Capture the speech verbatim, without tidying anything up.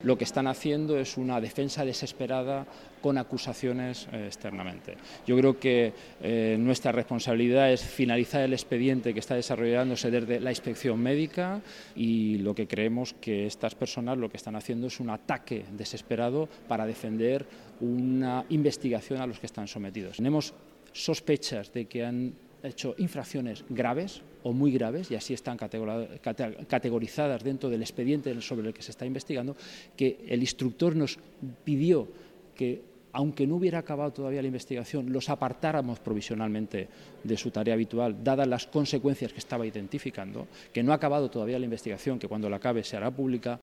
Lo que están haciendo es una defensa desesperada con acusaciones eh, externamente. Yo creo que eh, nuestra responsabilidad es finalizar el expediente que está desarrollándose desde la inspección médica y lo que creemos que estas personas lo que están haciendo es un ataque desesperado para defender una investigación a los que están sometidos. Tenemos sospechas de que han hecho infracciones graves o muy graves, y así están categorizadas dentro del expediente sobre el que se está investigando, que el instructor nos pidió que, aunque no hubiera acabado todavía la investigación, los apartáramos provisionalmente de su tarea habitual, dadas las consecuencias que estaba identificando, que no ha acabado todavía la investigación, que cuando la acabe se hará pública.